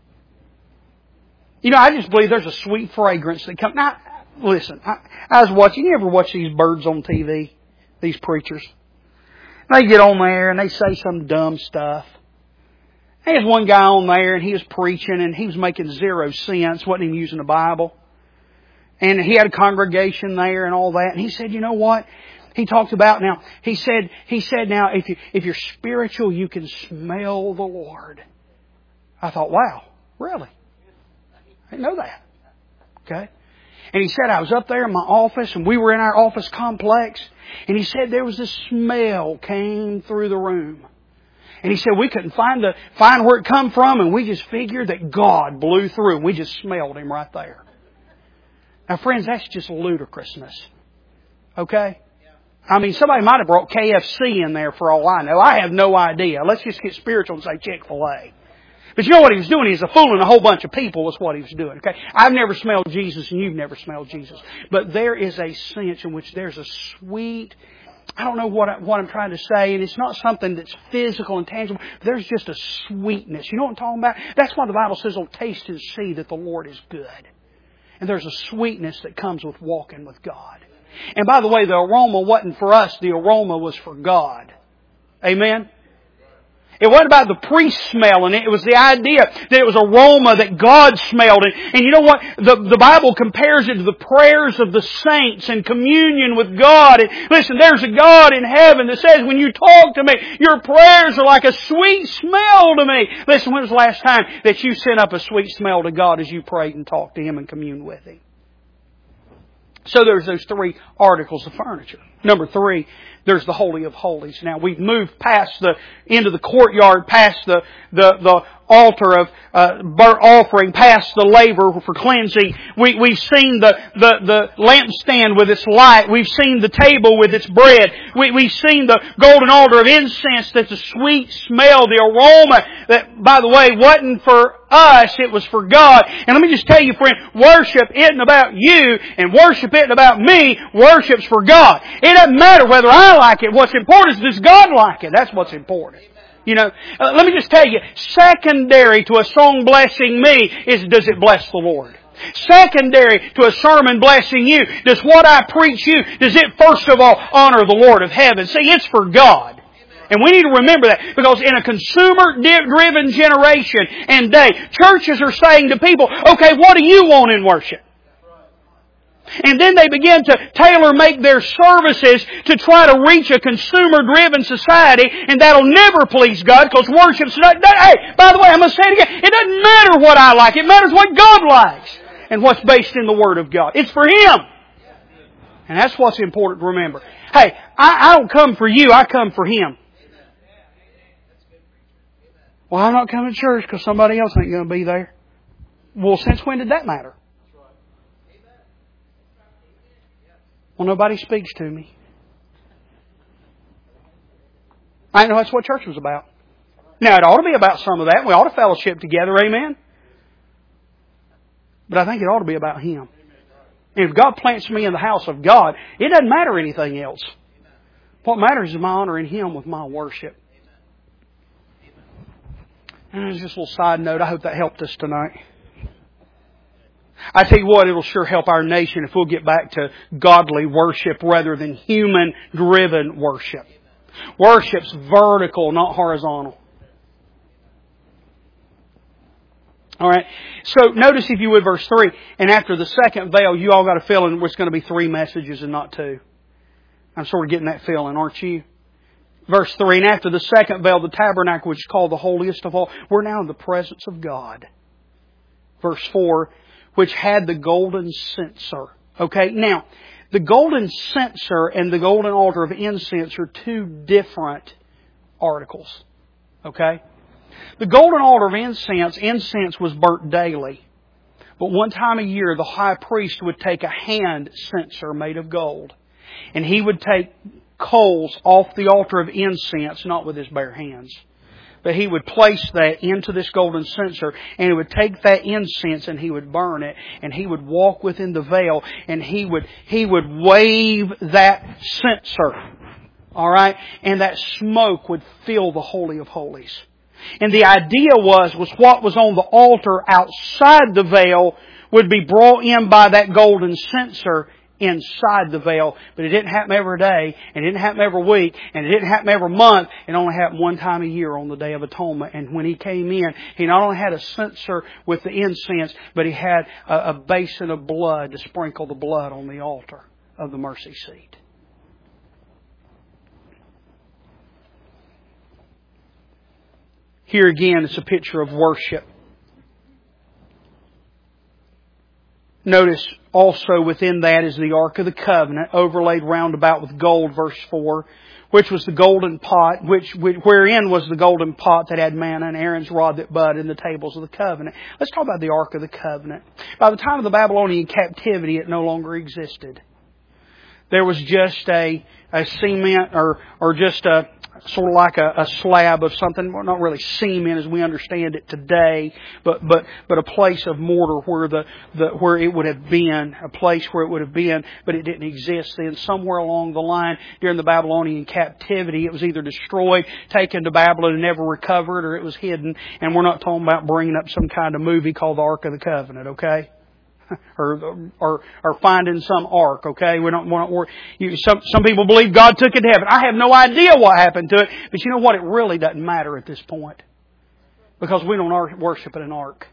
You know, I just believe there's a sweet fragrance that comes. Now, listen, I, I was watching, you ever watch these birds on T V? These preachers? They get on there and they say some dumb stuff. There's one guy on there and he was preaching and he was making zero sense, wasn't even using the Bible. And he had a congregation there and all that. And he said, you know what? He talked about now, he said, he said now, if you, if you're spiritual, you can smell the Lord. I thought, wow, really? I didn't know that. Okay. And he said, I was up there in my office and we were in our office complex. And he said there was this smell came through the room. And he said we couldn't find the, find where it come from and we just figured that God blew through and we just smelled Him right there. Now friends, that's just ludicrousness. Okay? I mean, somebody might have brought K F C in there for all I know. I have no idea. Let's just get spiritual and say Chick-fil-A. But you know what he was doing? He was fooling a whole bunch of people. Was what he was doing. Okay, I've never smelled Jesus, and you've never smelled Jesus. But there is a sense in which there's a sweet. I don't know what I, what I'm trying to say, and it's not something that's physical and tangible. There's just a sweetness. You know what I'm talking about? That's why the Bible says, "Oh, taste and see that the Lord is good." And there's a sweetness that comes with walking with God. And by the way, the aroma wasn't for us. The aroma was for God. Amen? It wasn't about the priest smelling it. It was the idea that it was aroma that God smelled. And, and you know what? The, the Bible compares it to the prayers of the saints and communion with God. And listen, there's a God in heaven that says, when you talk to me, your prayers are like a sweet smell to me. Listen, when was the last time that you sent up a sweet smell to God as you prayed and talked to Him and communed with Him? So there's those three articles of furniture. Number three, there's the Holy of Holies. Now we've moved past the, into the courtyard, past the, the, the altar of uh, burnt offering, past the laver for cleansing. We, we've seen the, the, the lampstand with its light. We've seen the table with its bread. We, we've seen the golden altar of incense that's a sweet smell, the aroma that, by the way, wasn't for us, it was for God. And let me just tell you, friend, worship isn't about you and worship isn't about me. Worship's for God. It doesn't matter whether I like it. What's important is does God like it? That's what's important. You know, uh, let me just tell you, secondary to a song blessing me is does it bless the Lord? Secondary to a sermon blessing you, does what I preach you, does it first of all honor the Lord of heaven? See, it's for God. And we need to remember that because in a consumer-driven generation and day, churches are saying to people, okay, what do you want in worship? And then they begin to tailor-make their services to try to reach a consumer-driven society, and that'll never please God because worship's not... Hey, by the way, I'm going to say it again. It doesn't matter what I like. It matters what God likes and what's based in the Word of God. It's for Him. And that's what's important to remember. Hey, I, I don't come for you. I come for Him. Well, I'm not coming to church because somebody else ain't going to be there. Well, since when did that matter? Well, nobody speaks to me. I know that's what church was about. Now, it ought to be about some of that. We ought to fellowship together, amen? But I think it ought to be about Him. And if God plants me in the house of God, it doesn't matter anything else. What matters is my honoring Him with my worship. And just a little side note, I hope that helped us tonight. I tell you what, it'll sure help our nation if we'll get back to godly worship rather than human-driven worship. Worship's vertical, not horizontal. All right. So notice, if you would, verse three. And after the second veil, you all got a feeling it's going to be three messages and not two. I'm sort of getting that feeling, aren't you? Verse three. And after the second veil, the tabernacle, which is called the holiest of all. We're now in the presence of God. Verse four. Which had the golden censer. Okay. Now, the golden censer and the golden altar of incense are two different articles. Okay. The golden altar of incense, incense was burnt daily. But one time a year, the high priest would take a hand censer made of gold. And he would take coals off the altar of incense, not with his bare hands. But he would place that into this golden censer, and he would take that incense and he would burn it, and he would walk within the veil, and he would, he would wave that censer. Alright? And that smoke would fill the Holy of Holies. And the idea was, was what was on the altar outside the veil would be brought in by that golden censer inside the veil. But it didn't happen every day, and it didn't happen every week, and it didn't happen every month. It only happened one time a year on the Day of Atonement. And when He came in, He not only had a censer with the incense, but He had a, a basin of blood to sprinkle the blood on the altar of the mercy seat. Here again, it's a picture of worship. Notice also within that is the Ark of the Covenant, overlaid round about with gold, verse four, which was the golden pot, which, wherein was the golden pot that had manna and Aaron's rod that budded in the tables of the covenant. Let's talk about the Ark of the Covenant. By the time of the Babylonian captivity, it no longer existed. There was just a, a cement or, or just a, sort of like a, a slab of something, well, not really cement as we understand it today, but but but a place of mortar where the, the where it would have been, a place where it would have been, but it didn't exist then. Somewhere along the line during the Babylonian captivity, it was either destroyed, taken to Babylon and never recovered, or it was hidden. And we're not talking about bringing up some kind of movie called the Ark of the Covenant, okay? Or, or, or finding some ark, okay? We don't want to, you, some, some people believe God took it to heaven. I have no idea what happened to it, but you know what? It really doesn't matter at this point. Because we don't worship in an ark.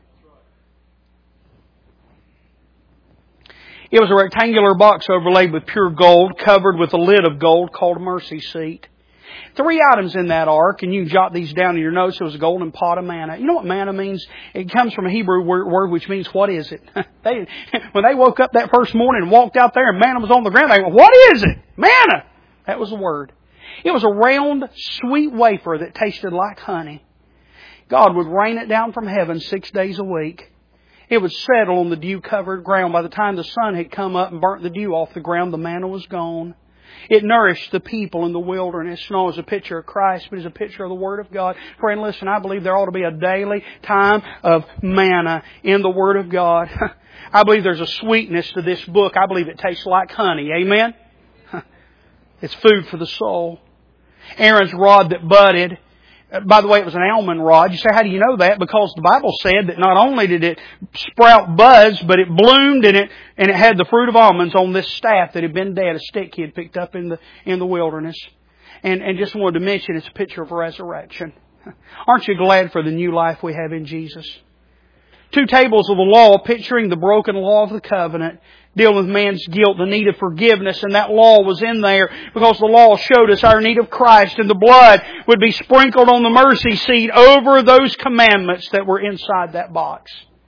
It was a rectangular box overlaid with pure gold, covered with a lid of gold called a mercy seat. Three items in that ark, and you can jot these down in your notes. It was a golden pot of manna. You know what manna means? It comes from a Hebrew word which means, what is it? they, when they woke up that first morning and walked out there and manna was on the ground, they went, what is it? Manna! That was the word. It was a round, sweet wafer that tasted like honey. God would rain it down from heaven six days a week. It would settle on the dew-covered ground. By the time the sun had come up and burnt the dew off the ground, the manna was gone. It nourished the people in the wilderness. Not as a picture of Christ, but as a picture of the Word of God. Friend, listen, I believe there ought to be a daily time of manna in the Word of God. I believe there's a sweetness to this book. I believe it tastes like honey. Amen? It's food for the soul. Aaron's rod that budded. By the way, it was an almond rod. You say, how do you know that? Because the Bible said that not only did it sprout buds, but it bloomed and it and it had the fruit of almonds on this staff that had been dead, a stick he had picked up in the in the wilderness. And and just wanted to mention, it's a picture of resurrection. Aren't you glad for the new life we have in Jesus? Two tables of the law picturing the broken law of the covenant, dealing with man's guilt, the need of forgiveness, and that law was in there because the law showed us our need of Christ, and the blood would be sprinkled on the mercy seat over those commandments that were inside that box.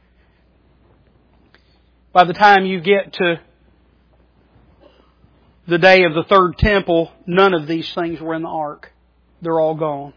By the time you get to the day of the third temple, none of these things were in the ark. They're all gone.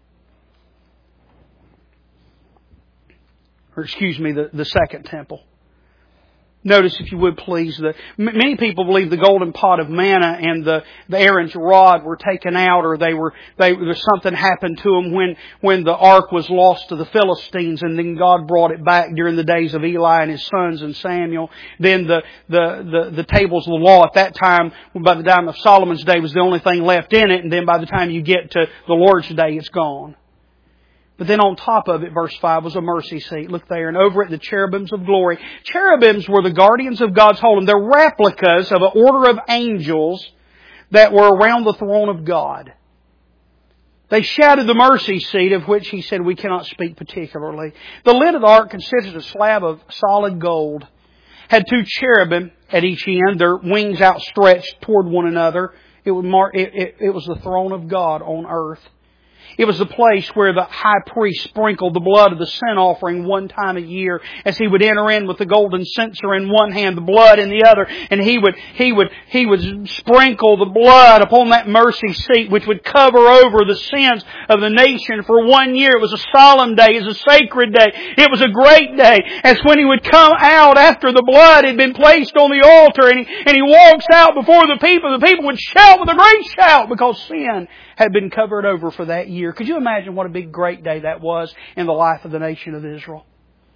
Or excuse me, the, the second temple. Notice, if you would please, that many people believe the golden pot of manna and the, the Aaron's rod were taken out, or they were they there's something happened to them when when the ark was lost to the Philistines, and then God brought it back during the days of Eli and his sons and Samuel. Then the the the, the tables of the law at that time, by the time of Solomon's day, was the only thing left in it, and then by the time you get to the Lord's day, it's gone. But then on top of it, verse five, was a mercy seat. Look there. And over it, the cherubims of glory. Cherubims were the guardians of God's holiness. They're replicas of an order of angels that were around the throne of God. They shouted the mercy seat, of which he said we cannot speak particularly. The lid of the ark consisted of a slab of solid gold. Had two cherubim at each end, their wings outstretched toward one another. It, would mark, it, it, it was the throne of God on earth. It was the place where the high priest sprinkled the blood of the sin offering one time a year as he would enter in with the golden censer in one hand, the blood in the other, and he would, he would, he would sprinkle the blood upon that mercy seat which would cover over the sins of the nation for one year. It was a solemn day. It was a sacred day. It was a great day. As when he would come out after the blood had been placed on the altar and he, and he walks out before the people, the people would shout with a great shout because sin had been covered over for that year. Could you imagine what a big, great day that was in the life of the nation of Israel?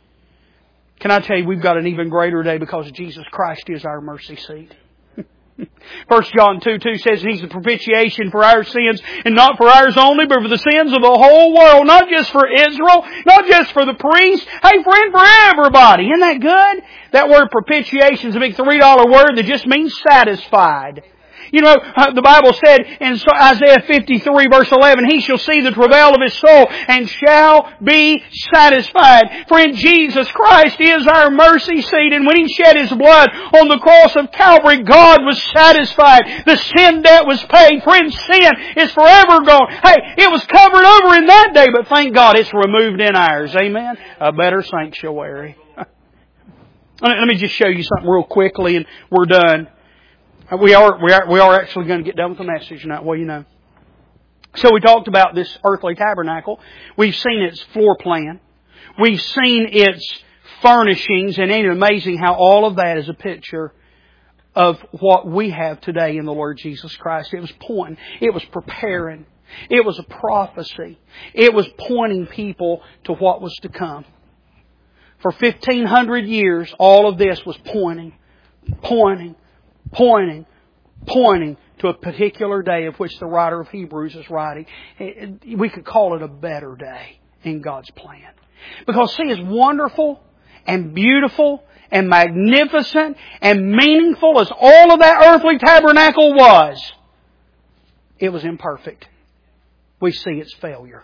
Can I tell you, we've got an even greater day because Jesus Christ is our mercy seat. First John two two says He's the propitiation for our sins, and not for ours only, but for the sins of the whole world. Not just for Israel, not just for the priests. Hey friend, for everybody. Isn't that good? That word propitiation is a big three dollar word that just means satisfied. You know, the Bible said in Isaiah fifty-three verse eleven, He shall see the travail of His soul and shall be satisfied. Friend, Jesus Christ is our mercy seat, and when He shed His blood on the cross of Calvary, God was satisfied. The sin debt was paid. Friend, sin is forever gone. Hey, it was covered over in that day, but thank God it's removed in ours. Amen? A better sanctuary. Let me just show you something real quickly and we're done. We are, we are, we are actually going to get done with the message now. Well, you know. So we talked about this earthly tabernacle. We've seen its floor plan. We've seen its furnishings. And ain't it amazing how all of that is a picture of what we have today in the Lord Jesus Christ. It was pointing. It was preparing. It was a prophecy. It was pointing people to what was to come. For fifteen hundred years, all of this was pointing, pointing, Pointing, pointing to a particular day of which the writer of Hebrews is writing. We could call it a better day in God's plan. Because see, as wonderful and beautiful and magnificent and meaningful as all of that earthly tabernacle was, it was imperfect. We see its failure.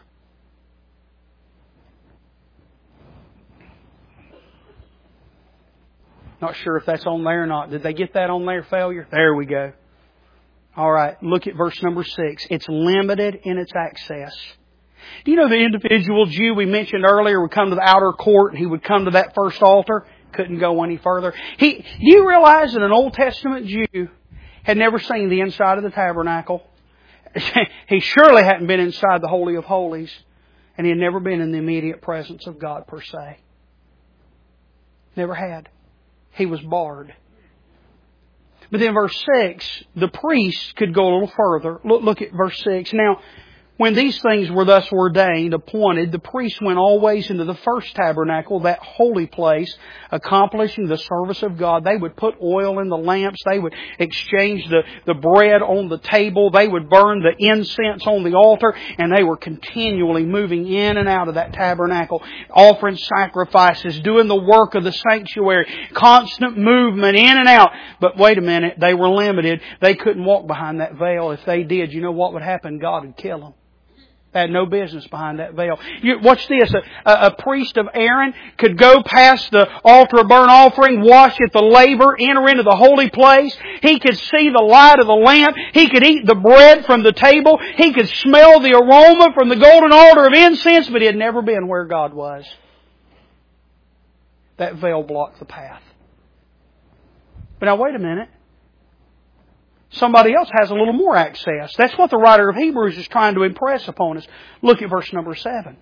Not sure if that's on there or not. Did they get that on there, failure? There we go. All right, look at verse number six. It's limited in its access. Do you know the individual Jew we mentioned earlier would come to the outer court and he would come to that first altar? Couldn't go any further. He, do you realize that an Old Testament Jew had never seen the inside of the tabernacle? He surely hadn't been inside the Holy of Holies. And he had never been in the immediate presence of God per se. Never had. He was barred. But then verse six, the priests could go a little further. Look, look at verse six. Now, when these things were thus ordained, appointed, the priests went always into the first tabernacle, that holy place, accomplishing the service of God. They would put oil in the lamps. They would exchange the, the bread on the table. They would burn the incense on the altar. And they were continually moving in and out of that tabernacle, offering sacrifices, doing the work of the sanctuary, constant movement in and out. But wait a minute, they were limited. They couldn't walk behind that veil. If they did, you know what would happen? God would kill them. They had no business behind that veil. You, watch this. A, a, a priest of Aaron could go past the altar of burnt offering, wash at the laver, enter into the holy place. He could see the light of the lamp. He could eat the bread from the table. He could smell the aroma from the golden altar of incense, but he had never been where God was. That veil blocked the path. But now wait a minute. Somebody else has a little more access. That's what the writer of Hebrews is trying to impress upon us. Look at verse number seven.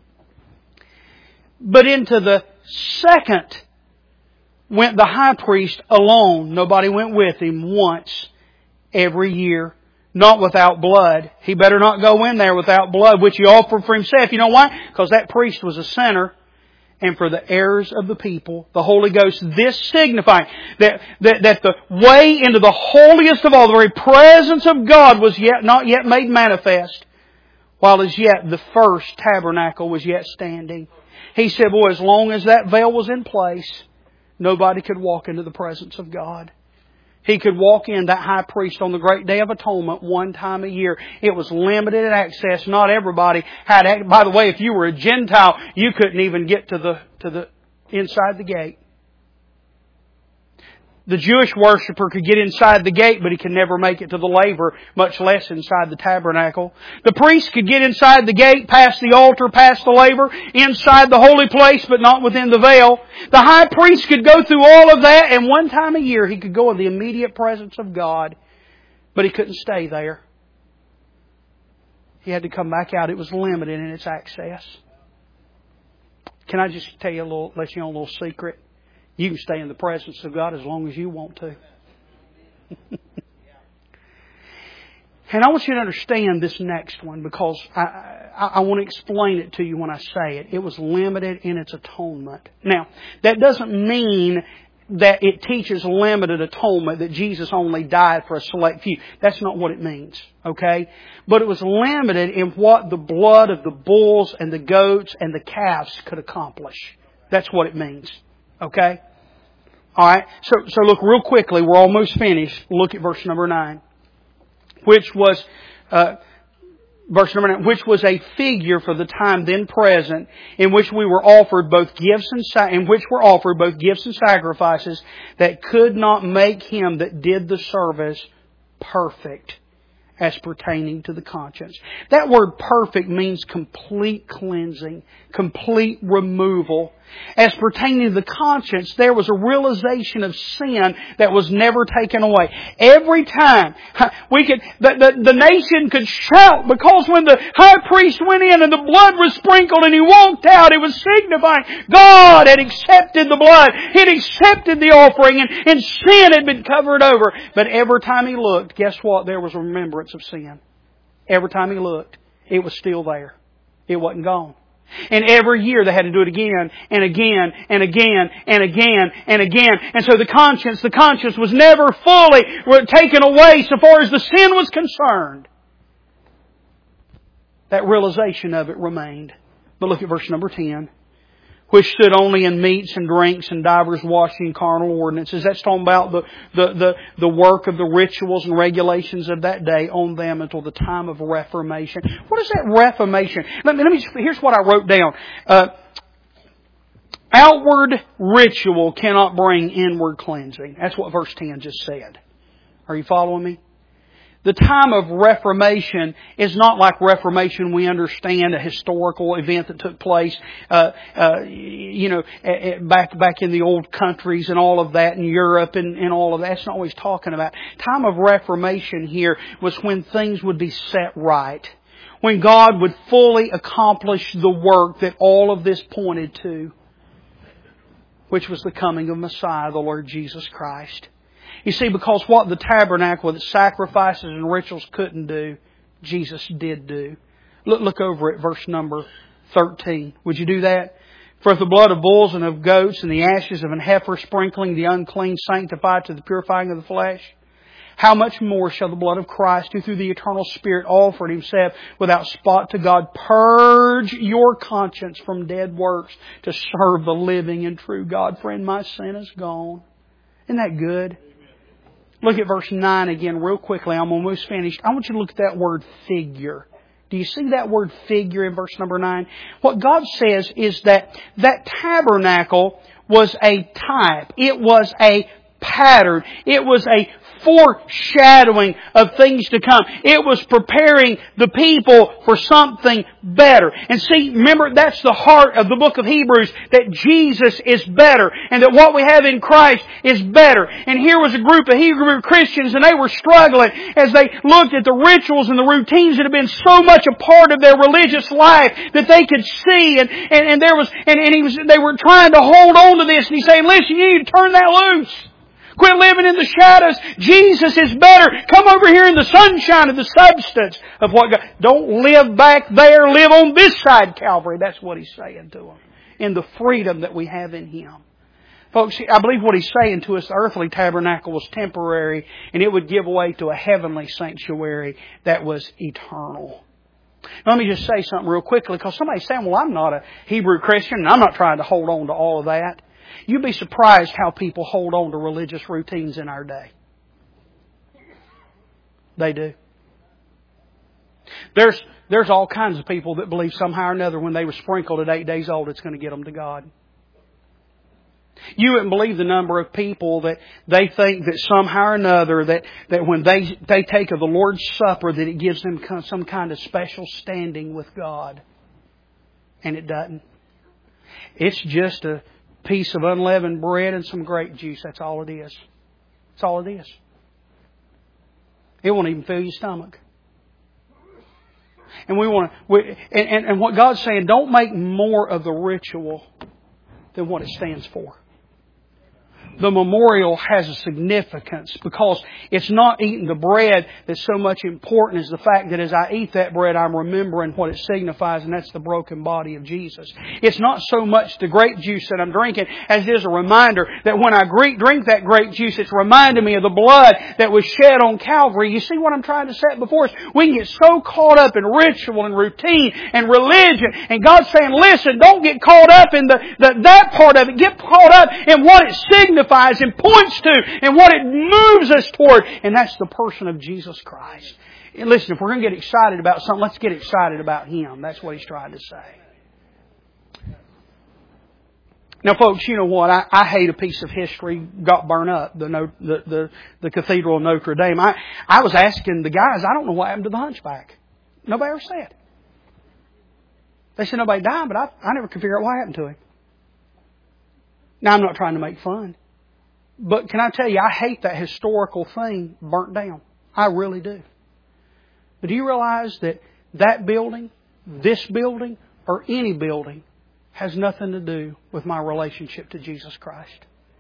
But into the second went the high priest alone. Nobody went with him once every year. Not without blood. He better not go in there without blood, which he offered for himself. You know why? Because that priest was a sinner. And for the errors of the people, the Holy Ghost, this signifying that, that, that the way into the holiest of all, the very presence of God was yet not yet made manifest, while as yet the first tabernacle was yet standing. He said, boy, as long as that veil was in place, nobody could walk into the presence of God. He could walk in, that high priest, on the great day of atonement one time a year. It was limited access. Not everybody had access. By the way, if you were a Gentile, you couldn't even get to the, to the, inside the gate. The Jewish worshiper could get inside the gate, but he could never make it to the laver, much less inside the tabernacle. The priest could get inside the gate, past the altar, past the laver, inside the holy place, but not within the veil. The high priest could go through all of that, and one time a year he could go in the immediate presence of God, but he couldn't stay there. He had to come back out. It was limited in its access. Can I just tell you a little, let you know a little secret? You can stay in the presence of God as long as you want to. And I want you to understand this next one, because I, I, I want to explain it to you when I say it. It was limited in its atonement. Now, that doesn't mean that it teaches limited atonement, that Jesus only died for a select few. That's not what it means, okay? But it was limited in what the blood of the bulls and the goats and the calves could accomplish. That's what it means. Okay? Alright, so, so look real quickly, we're almost finished. Look at verse number nine. Which was, uh, verse number nine, which was a figure for the time then present, in which we were offered both gifts and, sa- in which were offered both gifts and sacrifices that could not make him that did the service perfect, as pertaining to the conscience. That word perfect means complete cleansing, complete removal. As pertaining to the conscience, there was a realization of sin that was never taken away. Every time we could, the, the, the nation could shout, because when the high priest went in and the blood was sprinkled and he walked out, it was signifying God had accepted the blood. He had accepted the offering, and, and sin had been covered over. But every time he looked, guess what? There was a remembrance of sin. Every time he looked, it was still there. It wasn't gone. And every year they had to do it again and again and again and again and again. And so the conscience, the conscience was never fully taken away so far as the sin was concerned. That realization of it remained. But look at verse number ten. Which stood only in meats and drinks and divers washing and carnal ordinances. That's talking about the, the, the, the work of the rituals and regulations of that day on them until the time of Reformation. What is that Reformation? Let me, let me here's what I wrote down. Uh, outward ritual cannot bring inward cleansing. That's what verse ten just said. Are you following me? The time of Reformation is not like Reformation we understand, a historical event that took place, uh, uh, you know, back back in the old countries and all of that, in Europe and, and all of that. That's not what he's talking about. Time of Reformation here was when things would be set right, when God would fully accomplish the work that all of this pointed to, which was the coming of Messiah, the Lord Jesus Christ. You see, because what the tabernacle, the sacrifices and rituals couldn't do, Jesus did do. Look, look over at verse number thirteen. Would you do that? For if the blood of bulls and of goats and the ashes of an heifer sprinkling the unclean sanctify to the purifying of the flesh, how much more shall the blood of Christ, who through the eternal Spirit offered Himself without spot to God, purge your conscience from dead works to serve the living and true God? Friend, my sin is gone. Isn't that good? Look at verse nine again real quickly. I'm almost finished. I want you to look at that word figure. Do you see that word figure in verse number nine? What God says is that that tabernacle was a type. It was a pattern. It was a foreshadowing of things to come. It was preparing the people for something better. And see, remember, that's the heart of the book of Hebrews, that Jesus is better and that what we have in Christ is better. And here was a group of Hebrew Christians, and they were struggling as they looked at the rituals and the routines that had been so much a part of their religious life that they could see. And, and, and there was, and, and he was, they were trying to hold on to this, and he's saying, listen, you need to turn that loose. Quit living in the shadows. Jesus is better. Come over here in the sunshine of the substance of what God... Don't live back there. Live on this side, Calvary. That's what He's saying to them. In the freedom that we have in Him. Folks, I believe what He's saying to us, the earthly tabernacle was temporary, and it would give way to a heavenly sanctuary that was eternal. Now, let me just say something real quickly, because somebody's saying, well, I'm not a Hebrew Christian, and I'm not trying to hold on to all of that. You'd be surprised how people hold on to religious routines in our day. They do. There's, there's all kinds of people that believe somehow or another when they were sprinkled at eight days old, it's going to get them to God. You wouldn't believe the number of people that they think that somehow or another that, that when they, they take of the Lord's Supper that it gives them some kind of special standing with God. And it doesn't. It's just a piece of unleavened bread and some grape juice. That's all it is. That's all it is. It won't even fill your stomach. And we want to, we, and, and, and what God's saying, don't make more of the ritual than what it stands for. The memorial has a significance because it's not eating the bread that's so much important as the fact that as I eat that bread, I'm remembering what it signifies, and that's the broken body of Jesus. It's not so much the grape juice that I'm drinking as it is a reminder that when I drink that grape juice, it's reminding me of the blood that was shed on Calvary. You see what I'm trying to set before us? We can get so caught up in ritual and routine and religion, and God's saying, listen, don't get caught up in the, the that part of it. Get caught up in what it signifies and points to and what it moves us toward. And that's the person of Jesus Christ. And listen, if we're going to get excited about something, let's get excited about Him. That's what He's trying to say. Now, folks, you know what? I, I hate a piece of history got burned up, the, the, the, the Cathedral of Notre Dame. I, I was asking the guys, I don't know what happened to the Hunchback. Nobody ever said. They said nobody died, but I, I never could figure out what happened to him. Now, I'm not trying to make fun. But can I tell you, I hate that historical thing burnt down. I really do. But do you realize that that building, this building, or any building has nothing to do with my relationship to Jesus Christ?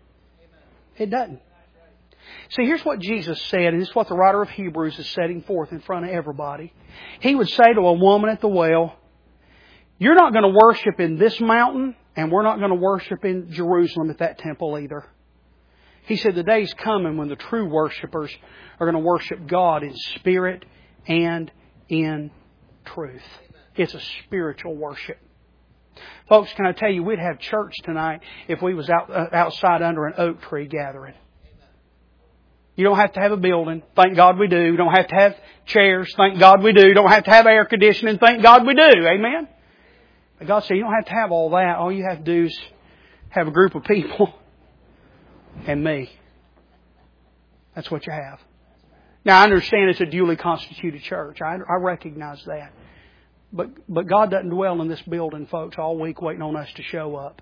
It doesn't. See, here's what Jesus said, and this is what the writer of Hebrews is setting forth in front of everybody. He would say to a woman at the well, you're not going to worship in this mountain, and we're not going to worship in Jerusalem at that temple either. He said the day's coming when the true worshipers are going to worship God in spirit and in truth. It's a spiritual worship. Folks, can I tell you, we'd have church tonight if we was out, uh, outside under an oak tree gathering. You don't have to have a building. Thank God we do. You don't have to have chairs. Thank God we do. You don't have to have air conditioning. Thank God we do. Amen? But God said you don't have to have all that. All you have to do is have a group of people and me. That's what you have. Now, I understand it's a duly constituted church. I, I recognize that. But, but God doesn't dwell in this building, folks, all week waiting on us to show up.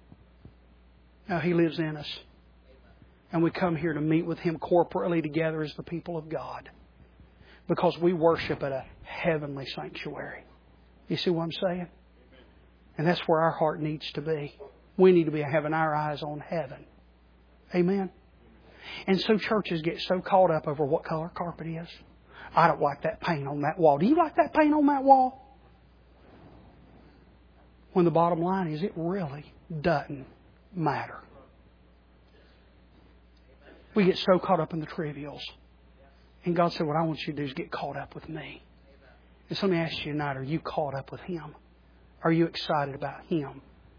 No, He lives in us. And we come here to meet with Him corporately together as the people of God. Because we worship at a heavenly sanctuary. You see what I'm saying? And that's where our heart needs to be. We need to be having our eyes on heaven. Amen? And so churches get so caught up over what color carpet is. I don't like that paint on that wall. Do you like that paint on that wall? When the bottom line is it really doesn't matter. We get so caught up in the trivials. And God said, what I want you to do is get caught up with me. And so let me ask you tonight, are you caught up with Him? Are you excited about Him?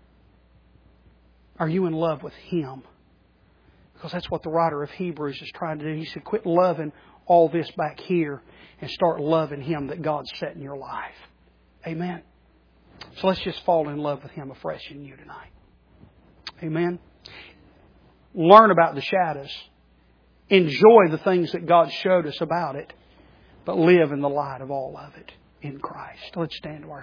Are you in love with Him? Because that's what the writer of Hebrews is trying to do. He said, quit loving all this back here and start loving Him that God's set in your life. Amen? So let's just fall in love with Him afresh in you tonight. Amen? Learn about the shadows. Enjoy the things that God showed us about it. But live in the light of all of it in Christ. Let's stand to our